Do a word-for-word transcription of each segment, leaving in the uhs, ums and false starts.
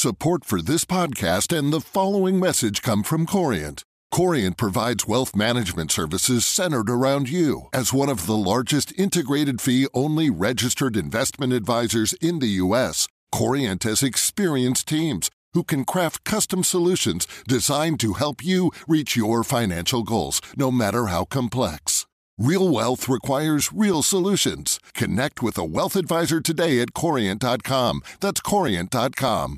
Support for this podcast and the following message come from Corient. Corient provides wealth management services centered around you. As one of the largest integrated fee-only registered investment advisors in the U S, Corient has experienced teams who can craft custom solutions designed to help you reach your financial goals, no matter how complex. Real wealth requires real solutions. Connect with a wealth advisor today at corient dot com. That's corient dot com.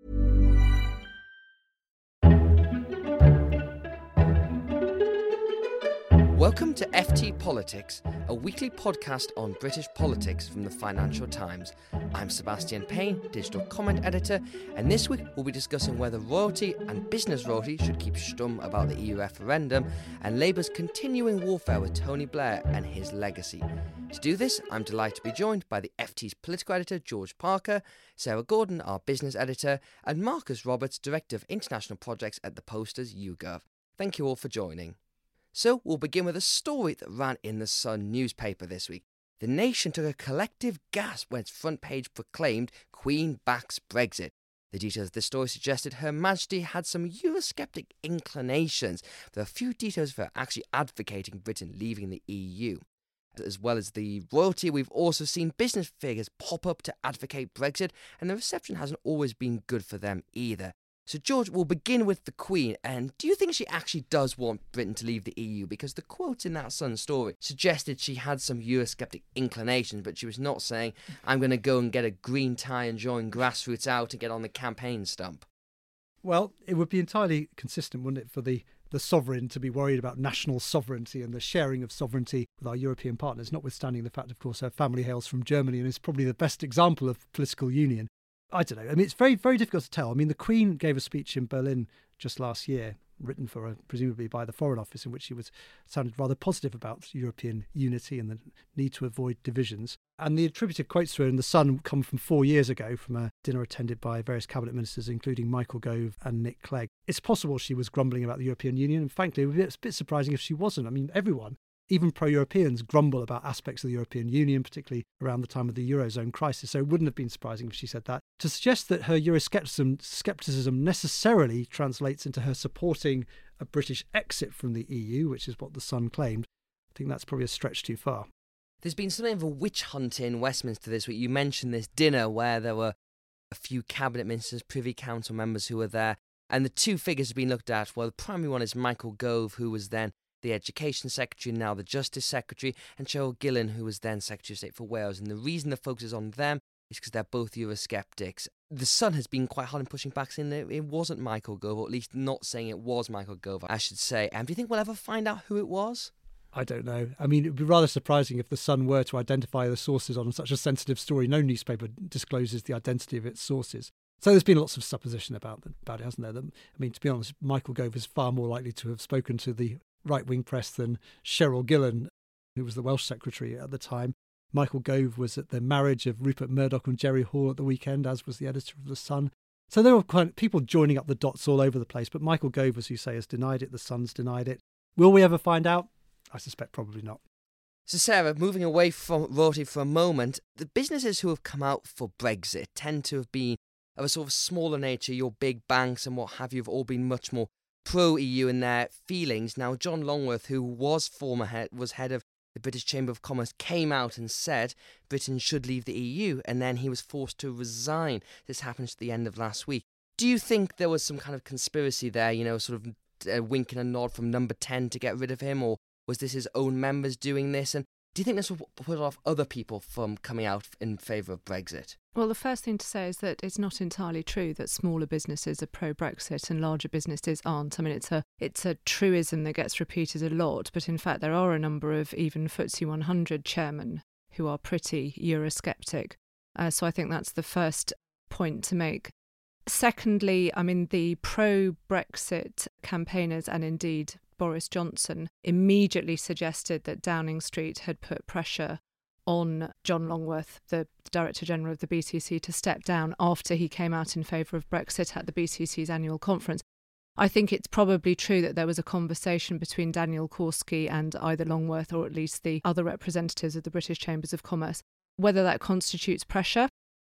Welcome to F T Politics, a weekly podcast on British politics from the Financial Times. I'm Sebastian Payne, digital comment editor, and this week we'll be discussing whether royalty and business royalty should keep stum about the E U referendum and Labour's continuing warfare with Tony Blair and his legacy. To do this, I'm delighted to be joined by the F T's political editor, George Parker, Sarah Gordon, our business editor, and Marcus Roberts, Director of International Projects at the Posters YouGov. Thank you all for joining. So we'll begin with a story that ran in the Sun newspaper this week. The Nation took a collective gasp when its front page proclaimed Queen backs Brexit. The details of the story suggested Her Majesty had some Eurosceptic inclinations. There are few details for actually advocating Britain leaving the E U. As well as the royalty, we've also seen business figures pop up to advocate Brexit, and the reception hasn't always been good for them either. So, George, we'll begin with the Queen. And do you think she actually does want Britain to leave the E U? Because the quotes in that Sun story suggested she had some Eurosceptic inclinations, but she was not saying, I'm going to go and get a green tie and join Grassroots out and get on the campaign stump. Well, it would be entirely consistent, wouldn't it, for the, the sovereign to be worried about national sovereignty and the sharing of sovereignty with our European partners, notwithstanding the fact, of course, her family hails from Germany and is probably the best example of political union. I don't know. I mean, it's very, very difficult to tell. I mean, the Queen gave a speech in Berlin just last year, written for her, presumably by the Foreign Office, in which she was sounded rather positive about European unity and the need to avoid divisions. And the attributed quotes to her in The Sun come from four years ago, from a dinner attended by various cabinet ministers, including Michael Gove and Nick Clegg. It's possible she was grumbling about the European Union, and frankly, it would be a bit surprising if she wasn't. I mean, everyone, even pro-Europeans, grumble about aspects of the European Union, particularly around the time of the Eurozone crisis, so it wouldn't have been surprising if she said that. To suggest that her Euroscepticism skepticism necessarily translates into her supporting a British exit from the E U, which is what The Sun claimed, I think that's probably a stretch too far. There's been something of a witch hunt in Westminster this week. You mentioned this dinner where there were a few cabinet ministers, Privy Council members who were there, and the two figures have been looked at. Well, the primary one is Michael Gove, who was then the Education Secretary, now the Justice Secretary, and Cheryl Gillen, who was then Secretary of State for Wales. And the reason the focus is on them is because they're both Eurosceptics. The Sun has been quite hard in pushing back, saying that it wasn't Michael Gove, or at least not saying it was Michael Gove, I should say. And do you think we'll ever find out who it was? I don't know. I mean, it would be rather surprising if the Sun were to identify the sources on such a sensitive story. No newspaper discloses the identity of its sources. So there's been lots of supposition about, about it, hasn't there? I mean, to be honest, Michael Gove is far more likely to have spoken to the right-wing press than Cheryl Gillen, who was the Welsh Secretary at the time. Michael Gove was at the marriage of Rupert Murdoch and Jerry Hall at the weekend, as was the editor of The Sun. So there were quite people joining up the dots all over the place, but Michael Gove, as you say, has denied it. The Sun's denied it. Will we ever find out? I suspect probably not. So, Sarah, moving away from royalty for a moment, the businesses who have come out for Brexit tend to have been of a sort of smaller nature. Your big banks and what have you have all been much more pro-E U in their feelings. Now, John Longworth, who was former head, was head of the British Chamber of Commerce, came out and said Britain should leave the E U, and then he was forced to resign. This happened at the end of last week. Do you think there was some kind of conspiracy there, you know, sort of a wink and a nod from number ten to get rid of him, or was this his own members doing this? And do you think this will put off other people from coming out in favour of Brexit? Well, the first thing to say is that it's not entirely true that smaller businesses are pro-Brexit and larger businesses aren't. I mean, it's a it's a truism that gets repeated a lot, but in fact there are a number of even F T S E one hundred chairmen who are pretty Eurosceptic. Uh, so I think that's the first point to make. Secondly, I mean, the pro-Brexit campaigners and indeed Boris Johnson immediately suggested that Downing Street had put pressure on John Longworth, the Director General of the B C C, to step down after he came out in favour of Brexit at the B C C's annual conference. I think it's probably true that there was a conversation between Daniel Korski and either Longworth or at least the other representatives of the British Chambers of Commerce. Whether that constitutes pressure,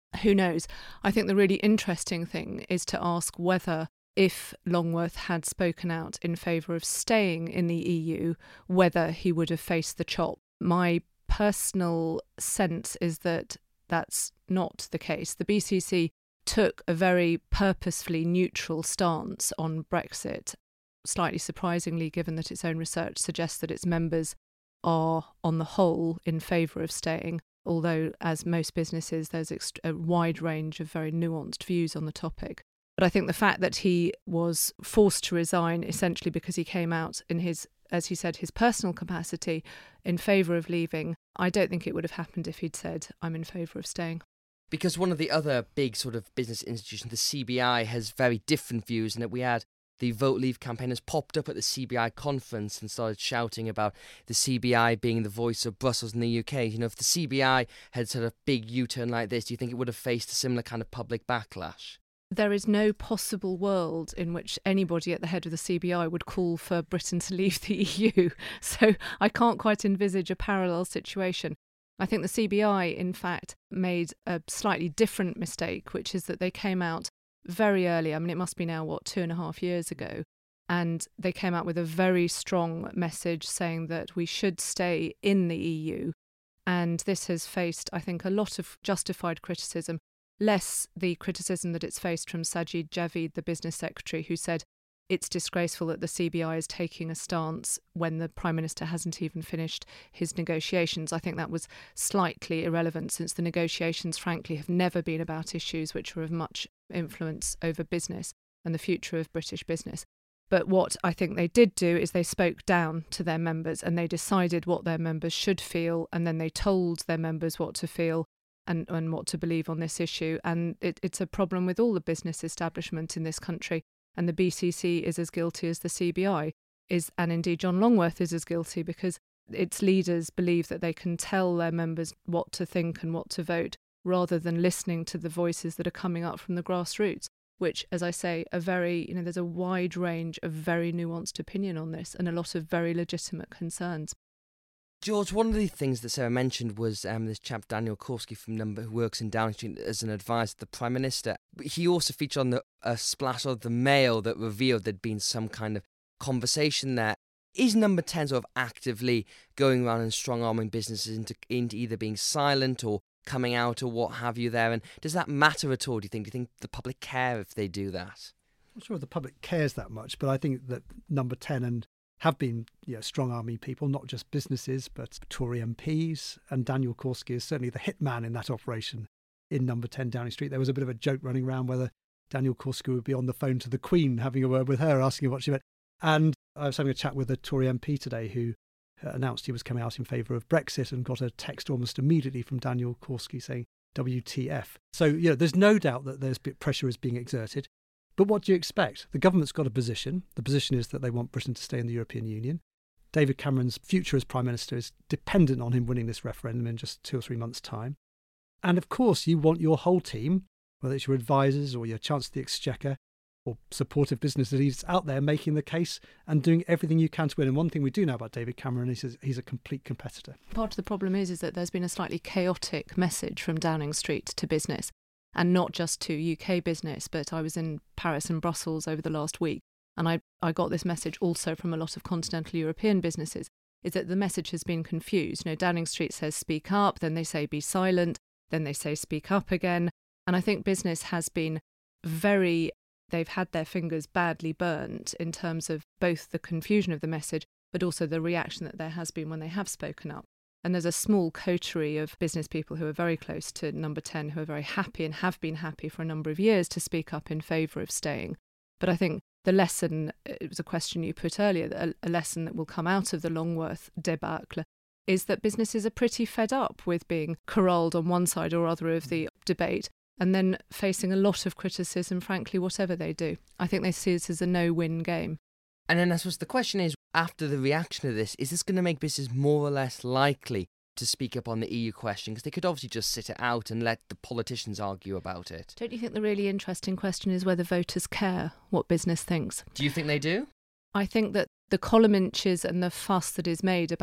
Who knows? I think the really interesting thing is to ask whether, if Longworth had spoken out in favour of staying in the E U, whether he would have faced the chop. My personal sense is that that's not the case. The B C C took a very purposefully neutral stance on Brexit, slightly surprisingly, given that its own research suggests that its members are, on the whole, in favour of staying, although, as most businesses, there's a wide range of very nuanced views on the topic. But I think the fact that he was forced to resign essentially because he came out in his, as he said, his personal capacity in favour of leaving, I don't think it would have happened if he'd said, I'm in favour of staying. Because one of the other big sort of business institutions, the C B I, has very different views, and that we had the Vote Leave campaigners popped up at the C B I conference and started shouting about the C B I being the voice of Brussels in the U K. You know, if the C B I had sort of big U-turn like this, do you think it would have faced a similar kind of public backlash? There is no possible world in which anybody at the head of the C B I would call for Britain to leave the E U. So I can't quite envisage a parallel situation. I think the C B I, in fact, made a slightly different mistake, which is that they came out very early. I mean, it must be now, what, two and a half years ago. And they came out with a very strong message saying that we should stay in the E U. And this has faced, I think, a lot of justified criticism, less the criticism that it's faced from Sajid Javid, the business secretary, who said it's disgraceful that the C B I is taking a stance when the Prime Minister hasn't even finished his negotiations. I think that was slightly irrelevant, since the negotiations, frankly, have never been about issues which are of much influence over business and the future of British business. But what I think they did do is they spoke down to their members and they decided what their members should feel, and then they told their members what to feel and, and what to believe on this issue. And it, it's a problem with all the business establishment in this country. And the B C C is as guilty as the C B I is, and indeed John Longworth is as guilty, because its leaders believe that they can tell their members what to think and what to vote, rather than listening to the voices that are coming up from the grassroots, which, as I say, are very, you know, there's a wide range of very nuanced opinion on this and a lot of very legitimate concerns. George, one of the things that Sarah mentioned was um, this chap Daniel Korski from Number, who works in Downing Street as an advisor to the Prime Minister. He also featured on the a splash of the Mail that revealed there'd been some kind of conversation there. Is Number ten sort of actively going around and strong-arming businesses into, into either being silent or coming out or what have you there? And does that matter at all, do you think? Do you think the public care if they do that? I'm not sure if the public cares that much, but I think that Number ten and have been, you know, strong army people, not just businesses, but Tory M Ps. And Daniel Korski is certainly the hitman in that operation in Number ten Downing Street. There was a bit of a joke running around whether Daniel Korski would be on the phone to the Queen, having a word with her, asking her what she meant. And I was having a chat with a Tory M P today who announced he was coming out in favour of Brexit and got a text almost immediately from Daniel Korski saying W T F. So, you know, there's no doubt that there's pressure is being exerted. But what do you expect? The government's got a position. The position is that they want Britain to stay in the European Union. David Cameron's future as Prime Minister is dependent on him winning this referendum in just two or three months' time. And of course, you want your whole team, whether it's your advisors or your Chancellor of the Exchequer or supportive business leaders out there making the case and doing everything you can to win. And one thing we do know about David Cameron is he's a complete competitor. Part of the problem is, is that there's been a slightly chaotic message from Downing Street to business. And not just to U K business, but I was in Paris and Brussels over the last week, and I, I got this message also from a lot of continental European businesses, is that the message has been confused. You know, Downing Street says speak up, then they say be silent, then they say speak up again. And I think business has been very, they've had their fingers badly burnt in terms of both the confusion of the message, but also the reaction that there has been when they have spoken up. And there's a small coterie of business people who are very close to Number ten, who are very happy and have been happy for a number of years to speak up in favour of staying. But I think the lesson, it was a question you put earlier, a, a lesson that will come out of the Longworth debacle is that businesses are pretty fed up with being corralled on one side or other of the debate and then facing a lot of criticism, frankly, whatever they do. I think they see this as a no-win game. And then I suppose the question is, after the reaction to this, is this going to make business more or less likely to speak up on the E U question? Because they could obviously just sit it out and let the politicians argue about it. Don't you think the really interesting question is whether voters care what business thinks? Do you think they do? I think that the column inches and the fuss that is made about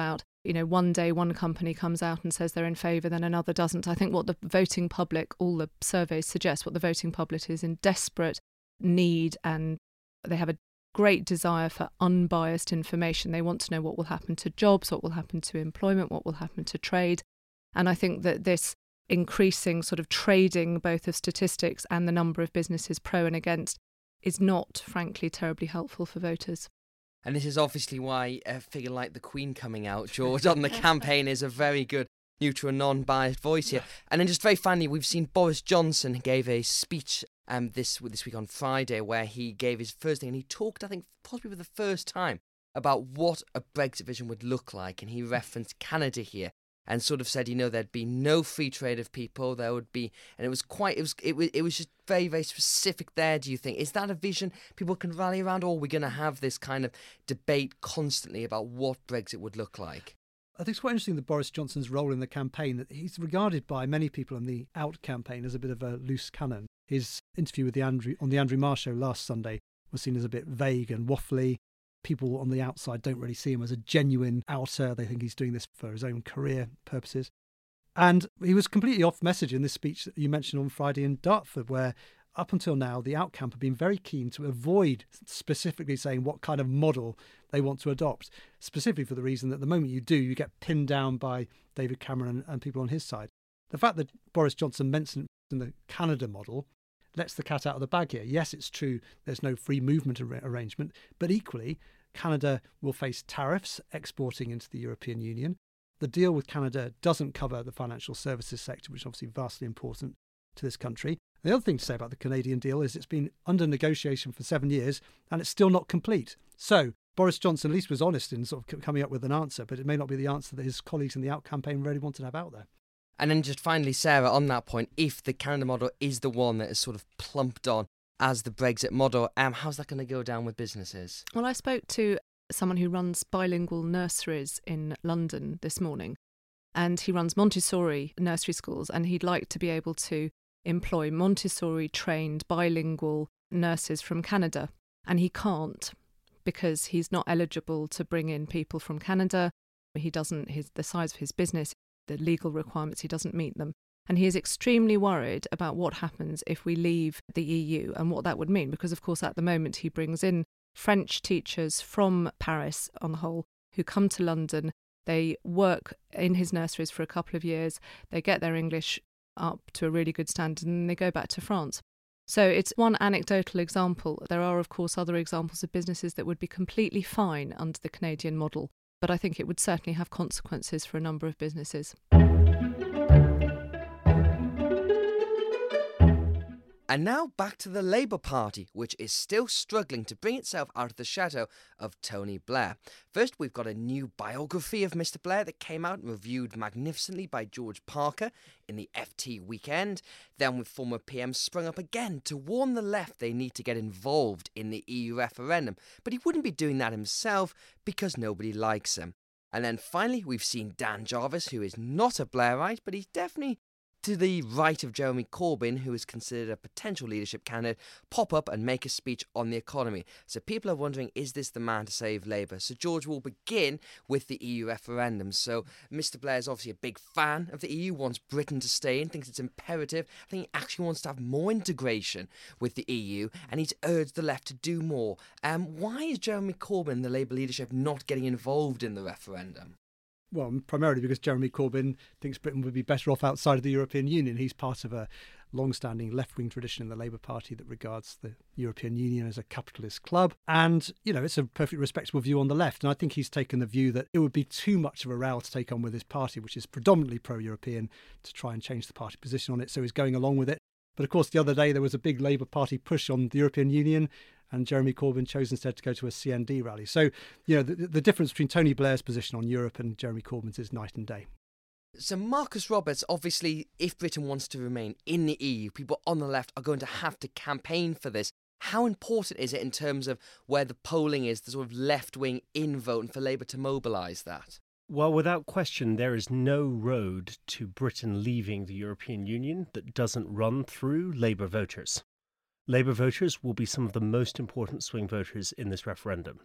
you know, one day one company comes out and says they're in favour, then another doesn't. I think what the voting public, all the surveys suggest, what the voting public is in desperate need, and they have a great desire for unbiased information. They want to know what will happen to jobs, what will happen to employment, what will happen to trade. And I think that this increasing sort of trading both of statistics and the number of businesses pro and against is not, frankly, terribly helpful for voters. And this is obviously why a figure like the Queen coming out, George, on the campaign is a very good neutral, non-biased voice here. And then just very finally, we've seen Boris Johnson gave a speech um, this this week on Friday where he gave his first thing, and he talked, I think, possibly for the first time about what a Brexit vision would look like. And he referenced Canada here and sort of said, you know, there'd be no free trade of people. There would be, and it was quite, it was, it was, it was just very, very specific there. Do you think, is that a vision people can rally around, or are we going to have this kind of debate constantly about what Brexit would look like? I think it's quite interesting that Boris Johnson's role in the campaign, that he's regarded by many people in the Out campaign as a bit of a loose cannon. His interview with the Andrew on the Andrew Marr show last Sunday was seen as a bit vague and waffly. People on the outside don't really see him as a genuine outer. They think he's doing this for his own career purposes. And he was completely off message in this speech that you mentioned on Friday in Dartford, where up until now, the Out camp have been very keen to avoid specifically saying what kind of model they want to adopt, specifically for the reason that the moment you do, you get pinned down by David Cameron and people on his side. The fact that Boris Johnson mentioned the Canada model lets the cat out of the bag here. Yes, it's true there's no free movement ar- arrangement, but equally, Canada will face tariffs exporting into the European Union. The deal with Canada doesn't cover the financial services sector, which is obviously vastly important to this country. The other thing to say about the Canadian deal is it's been under negotiation for seven years and it's still not complete. So Boris Johnson at least was honest in sort of coming up with an answer, but it may not be the answer that his colleagues in the Out campaign really wanted to have out there. And then just finally, Sarah, on that point, if the Canada model is the one that is sort of plumped on as the Brexit model, um, how's that going to go down with businesses? Well, I spoke to someone who runs bilingual nurseries in London this morning, and he runs Montessori nursery schools, and he'd like to be able to employ Montessori-trained bilingual nurses from Canada, and he can't because he's not eligible to bring in people from Canada. He doesn't, his, the size of his business, the legal requirements, he doesn't meet them. And he is extremely worried about what happens if we leave the E U and what that would mean, because, of course, at the moment he brings in French teachers from Paris on the whole who come to London. They work in his nurseries for a couple of years. They get their English up to a really good standard and they go back to France. So it's one anecdotal example. There are, of course, other examples of businesses that would be completely fine under the Canadian model, but I think it would certainly have consequences for a number of businesses. And now back to the Labour Party, which is still struggling to bring itself out of the shadow of Tony Blair. First, we've got a new biography of Mister Blair that came out and reviewed magnificently by George Parker in the F T weekend. Then, with former P M sprung up again to warn the left they need to get involved in the E U referendum. But he wouldn't be doing that himself because nobody likes him. And then finally, we've seen Dan Jarvis, who is not a Blairite, but he's definitely to the right of Jeremy Corbyn, who is considered a potential leadership candidate, pop up and make a speech on the economy. So people are wondering, is this the man to save Labour? So George will begin with the E U referendum. So Mister Blair is obviously a big fan of the E U, wants Britain to stay in, thinks it's imperative. I think he actually wants to have more integration with the E U, and he's urged the left to do more. Um, why is Jeremy Corbyn, the Labour leadership, not getting involved in the referendum? Well, primarily because Jeremy Corbyn thinks Britain would be better off outside of the European Union. He's part of a long-standing left-wing tradition in the Labour Party that regards the European Union as a capitalist club. And, you know, it's a perfectly respectable view on the left. And I think he's taken the view that it would be too much of a row to take on with his party, which is predominantly pro-European, to try and change the party position on it. So he's going along with it. But of course, the other day there was a big Labour Party push on the European Union, and Jeremy Corbyn chose instead to go to a C N D rally. So, you know, the, the difference between Tony Blair's position on Europe and Jeremy Corbyn's is night and day. So Marcus Roberts, obviously, if Britain wants to remain in the E U, people on the left are going to have to campaign for this. How important is it in terms of where the polling is, the sort of left-wing in vote, and for Labour to mobilise that? Well, without question, there is no road to Britain leaving the European Union that doesn't run through Labour voters. Labour voters will be some of the most important swing voters in this referendum.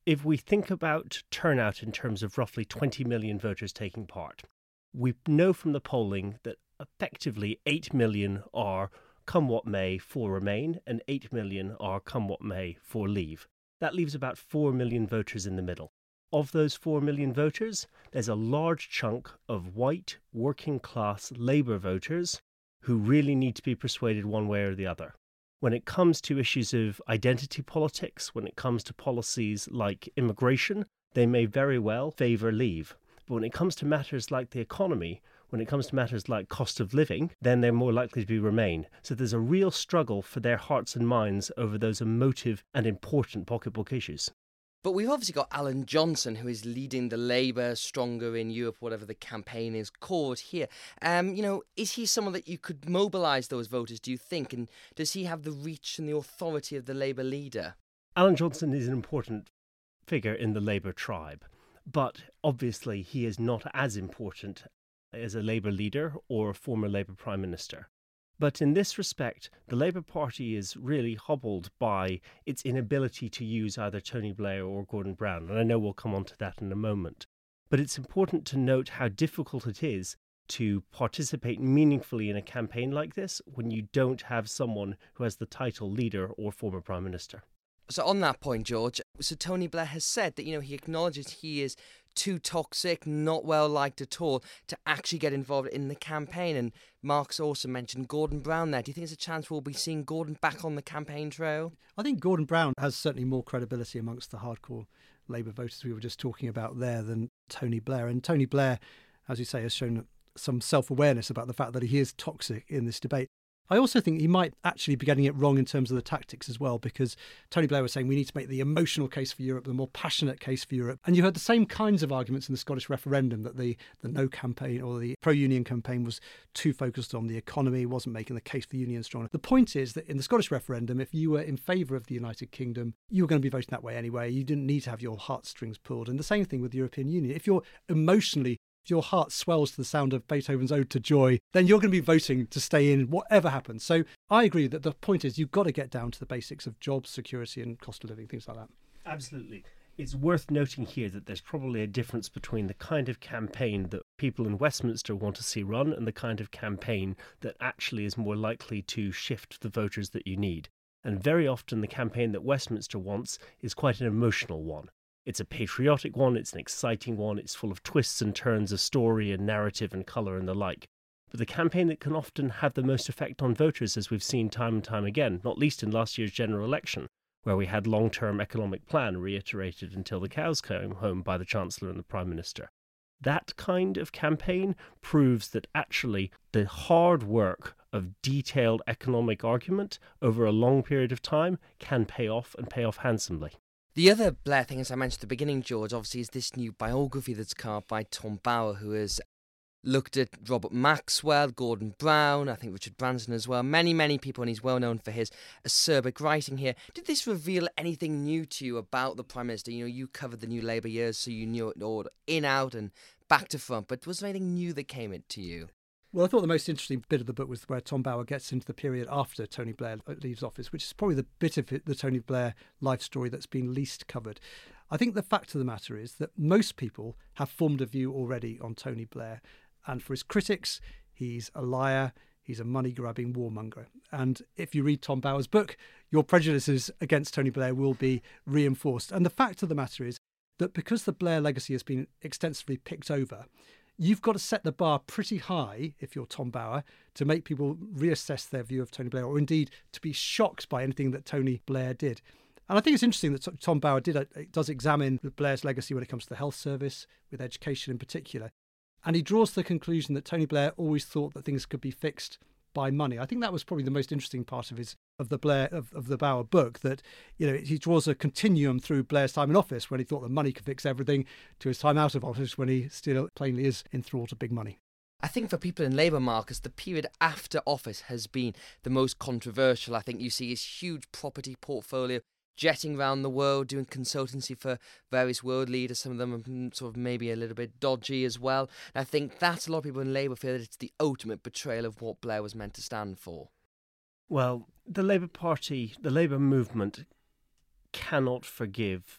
If we think about turnout in terms of roughly twenty million voters taking part, we know from the polling that effectively eight million are come what may for Remain and eight million are come what may for Leave. That leaves about four million voters in the middle. Of those four million voters, there's a large chunk of white, working class Labour voters who really need to be persuaded one way or the other. When it comes to issues of identity politics, when it comes to policies like immigration, they may very well favour Leave. But when it comes to matters like the economy, when it comes to matters like cost of living, then they're more likely to be Remain. So there's a real struggle for their hearts and minds over those emotive and important pocketbook issues. But we've obviously got Alan Johnson, who is leading the Labour Stronger in Europe, whatever the campaign is called here. Um, you know, is he someone that you could mobilise those voters, do you think? And does he have the reach and the authority of the Labour leader? Alan Johnson is an important figure in the Labour tribe, but obviously he is not as important as a Labour leader or a former Labour Prime Minister. But in this respect, the Labour Party is really hobbled by its inability to use either Tony Blair or Gordon Brown, and I know we'll come on to that in a moment. But it's important to note how difficult it is to participate meaningfully in a campaign like this when you don't have someone who has the title leader or former Prime Minister. So on that point, George, so Tony Blair has said that, you know, he acknowledges he is too toxic, not well liked at all, to actually get involved in the campaign. And Mark's also mentioned Gordon Brown there. Do you think there's a chance we'll be seeing Gordon back on the campaign trail? I think Gordon Brown has certainly more credibility amongst the hardcore Labour voters we were just talking about there than Tony Blair. And Tony Blair, as you say, has shown some self-awareness about the fact that he is toxic in this debate. I also think he might actually be getting it wrong in terms of the tactics as well, because Tony Blair was saying we need to make the emotional case for Europe, the more passionate case for Europe. And you heard the same kinds of arguments in the Scottish referendum, that the, the no campaign or the pro-union campaign was too focused on the economy, wasn't making the case for the union strong enough. The point is that in the Scottish referendum, if you were in favour of the United Kingdom, you were going to be voting that way anyway. You didn't need to have your heartstrings pulled. And the same thing with the European Union. If you're emotionally If your heart swells to the sound of Beethoven's Ode to Joy, then you're going to be voting to stay in whatever happens. So I agree that the point is you've got to get down to the basics of jobs, security and cost of living, things like that. Absolutely. It's worth noting here that there's probably a difference between the kind of campaign that people in Westminster want to see run and the kind of campaign that actually is more likely to shift the voters that you need. And very often the campaign that Westminster wants is quite an emotional one. It's a patriotic one, it's an exciting one, it's full of twists and turns of story and narrative and colour and the like. But the campaign that can often have the most effect on voters, as we've seen time and time again, not least in last year's general election, where we had long-term economic plan reiterated until the cows came home by the Chancellor and the Prime Minister. That kind of campaign proves that actually the hard work of detailed economic argument over a long period of time can pay off and pay off handsomely. The other Blair thing, as I mentioned at the beginning, George, obviously is this new biography that's come out by Tom Bower, who has looked at Robert Maxwell, Gordon Brown, I think Richard Branson as well, many, many people, and he's well known for his acerbic writing here. Did this reveal anything new to you about the Prime Minister? You know, you covered the new Labour years, so you knew it all in, out and back to front, but was there anything new that came in to you? Well, I thought the most interesting bit of the book was where Tom Bower gets into the period after Tony Blair leaves office, which is probably the bit of it, the Tony Blair life story that's been least covered. I think the fact of the matter is that most people have formed a view already on Tony Blair. And for his critics, he's a liar, he's a money-grabbing warmonger. And if you read Tom Bower's book, your prejudices against Tony Blair will be reinforced. And the fact of the matter is that because the Blair legacy has been extensively picked over, you've got to set the bar pretty high, if you're Tom Bower, to make people reassess their view of Tony Blair, or indeed to be shocked by anything that Tony Blair did. And I think it's interesting that Tom Bower did does examine Blair's legacy when it comes to the health service, with education in particular. And he draws the conclusion that Tony Blair always thought that things could be fixed by money. I think that was probably the most interesting part of his of the Blair of, of the Bower book, that, you know, he draws a continuum through Blair's time in office when he thought that money could fix everything, to his time out of office when he still plainly is enthralled to big money. I think for people in Labour, Marcus, the period after office has been the most controversial. I think you see his huge property portfolio, jetting around the world, doing consultancy for various world leaders. Some of them are sort of maybe a little bit dodgy as well. And I think that's a lot of people in Labour feel that it's the ultimate betrayal of what Blair was meant to stand for. Well, the Labour Party, the Labour movement cannot forgive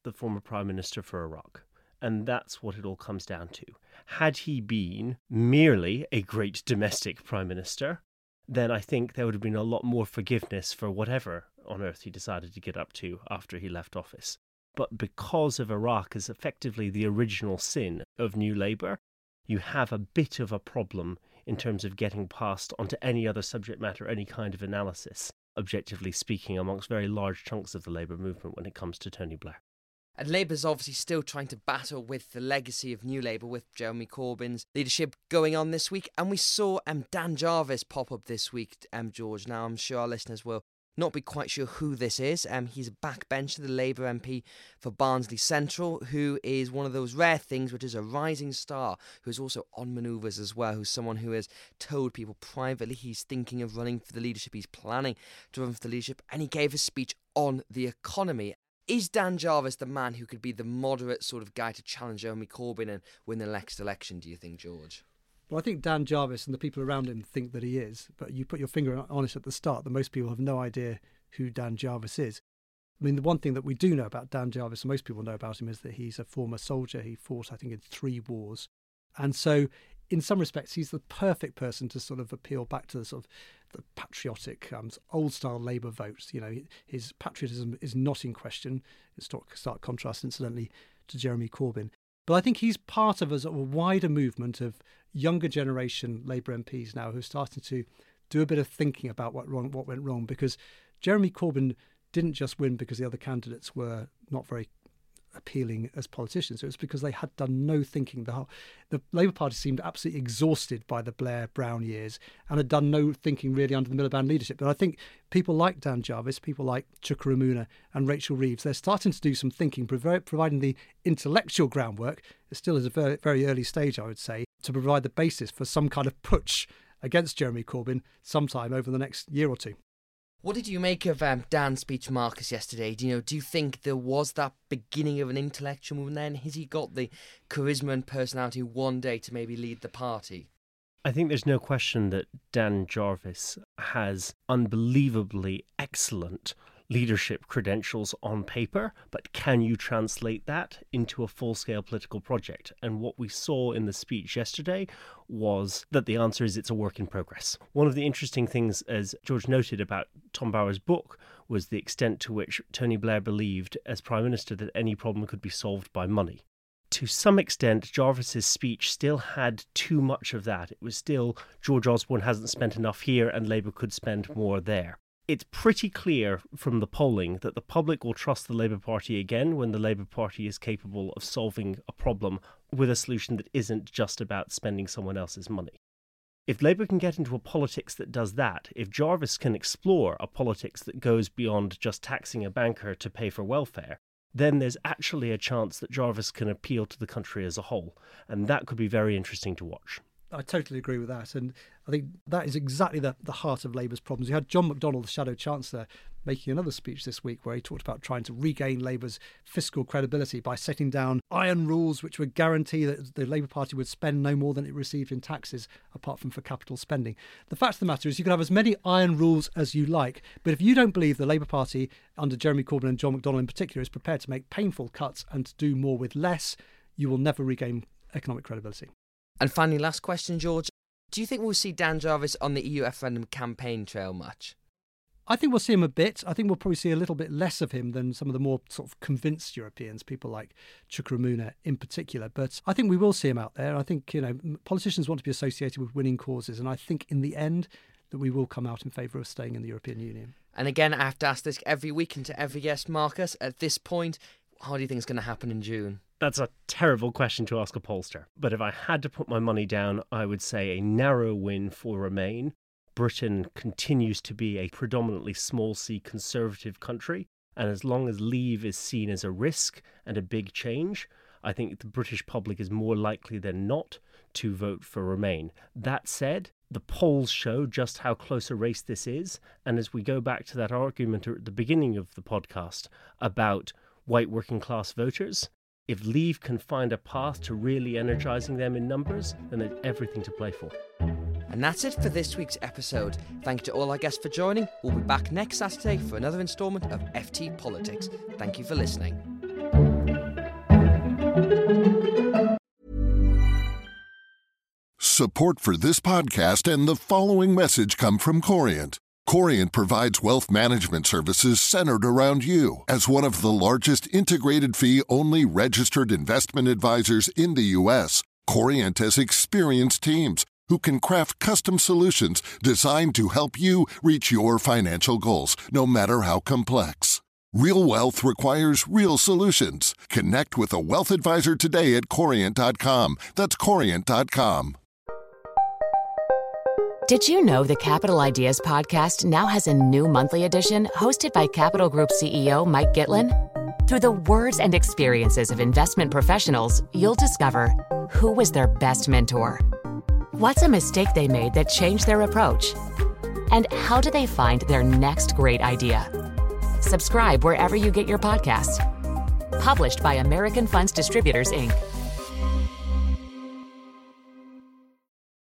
the former Prime Minister for Iraq. And that's what it all comes down to. Had he been merely a great domestic Prime Minister, then I think there would have been a lot more forgiveness for whatever on earth he decided to get up to after he left office. But because of Iraq as effectively the original sin of New Labour, you have a bit of a problem in terms of getting past onto any other subject matter, any kind of analysis, objectively speaking, amongst very large chunks of the Labour movement when it comes to Tony Blair. And Labour's obviously still trying to battle with the legacy of New Labour, with Jeremy Corbyn's leadership going on this week. And we saw um, Dan Jarvis pop up this week, um, George. Now, I'm sure our listeners will not be quite sure who this is. Um, he's a backbencher, the Labour M P for Barnsley Central, who is one of those rare things, which is a rising star, who's also on manoeuvres as well, who's someone who has told people privately he's thinking of running for the leadership, he's planning to run for the leadership, and he gave a speech on the economy. Is Dan Jarvis the man who could be the moderate sort of guy to challenge Jeremy Corbyn and win the next election, do you think, George? Well, I think Dan Jarvis and the people around him think that he is, but you put your finger on it at the start that most people have no idea who Dan Jarvis is. I mean, the one thing that we do know about Dan Jarvis, and most people know about him, is that he's a former soldier. He fought, I think, in three wars. And so, in some respects, he's the perfect person to sort of appeal back to the sort of the patriotic, um, old-style Labour votes. You know, his patriotism is not in question. It's a stark contrast, incidentally, to Jeremy Corbyn. But I think he's part of a sort of a wider movement of younger generation Labour M Ps now who are starting to do a bit of thinking about what wrong, what went wrong, because Jeremy Corbyn didn't just win because the other candidates were not very appealing as politicians. It was because they had done no thinking. The, whole, the Labour Party seemed absolutely exhausted by the Blair-Brown years and had done no thinking really under the Miliband leadership. But I think people like Dan Jarvis, people like Chuka Umunna and Rachel Reeves, they're starting to do some thinking, providing the intellectual groundwork. It still is a very, very early stage, I would say, to provide the basis for some kind of putsch against Jeremy Corbyn sometime over the next year or two. What did you make of um, Dan's speech, Marcus, yesterday? Do you know? Do you think there was that beginning of an intellectual movement then? Has he got the charisma and personality one day to maybe lead the party? I think there's no question that Dan Jarvis has unbelievably excellent leadership credentials on paper, but can you translate that into a full-scale political project? And what we saw in the speech yesterday was that the answer is it's a work in progress. One of the interesting things, as George noted, about Tom Bower's book was the extent to which Tony Blair believed, as Prime Minister, that any problem could be solved by money. To some extent, Jarvis's speech still had too much of that. It was still, George Osborne hasn't spent enough here and Labour could spend more there. It's pretty clear from the polling that the public will trust the Labour Party again when the Labour Party is capable of solving a problem with a solution that isn't just about spending someone else's money. If Labour can get into a politics that does that, if Jarvis can explore a politics that goes beyond just taxing a banker to pay for welfare, then there's actually a chance that Jarvis can appeal to the country as a whole. And that could be very interesting to watch. I totally agree with that. And I think that is exactly the, the heart of Labour's problems. You had John McDonnell, the Shadow Chancellor, making another speech this week where he talked about trying to regain Labour's fiscal credibility by setting down iron rules which would guarantee that the Labour Party would spend no more than it received in taxes, apart from for capital spending. The fact of the matter is you can have as many iron rules as you like, but if you don't believe the Labour Party, under Jeremy Corbyn and John McDonnell in particular, is prepared to make painful cuts and to do more with less, you will never regain economic credibility. And finally, last question, George. Do you think we'll see Dan Jarvis on the E U referendum campaign trail much? I think we'll see him a bit. I think we'll probably see a little bit less of him than some of the more sort of convinced Europeans, people like Chuka Umunna in particular. But I think we will see him out there. I think, you know, politicians want to be associated with winning causes. And I think in the end that we will come out in favour of staying in the European Union. And again, I have to ask this every week and to every guest, Marcus, at this point, how do you think it's going to happen in June? That's a terrible question to ask a pollster. But if I had to put my money down, I would say a narrow win for Remain. Britain continues to be a predominantly small C conservative country. And as long as Leave is seen as a risk and a big change, I think the British public is more likely than not to vote for Remain. That said, the polls show just how close a race this is. And as we go back to that argument at the beginning of the podcast about white working class voters, if Leave can find a path to really energising them in numbers, then there's everything to play for. And that's it for this week's episode. Thank you to all our guests for joining. We'll be back next Saturday for another instalment of F T Politics. Thank you for listening. Support for this podcast and the following message come from Corient. Corient provides wealth management services centered around you. As one of the largest integrated fee-only registered investment advisors in the U S, Corient has experienced teams who can craft custom solutions designed to help you reach your financial goals, no matter how complex. Real wealth requires real solutions. Connect with a wealth advisor today at corient dot com. That's corient dot com. Did you know the Capital Ideas podcast now has a new monthly edition hosted by Capital Group C E O Mike Gitlin? Through the words and experiences of investment professionals, you'll discover who was their best mentor, what's a mistake they made that changed their approach, and how do they find their next great idea. Subscribe wherever you get your podcasts. Published by American Funds Distributors, Incorporated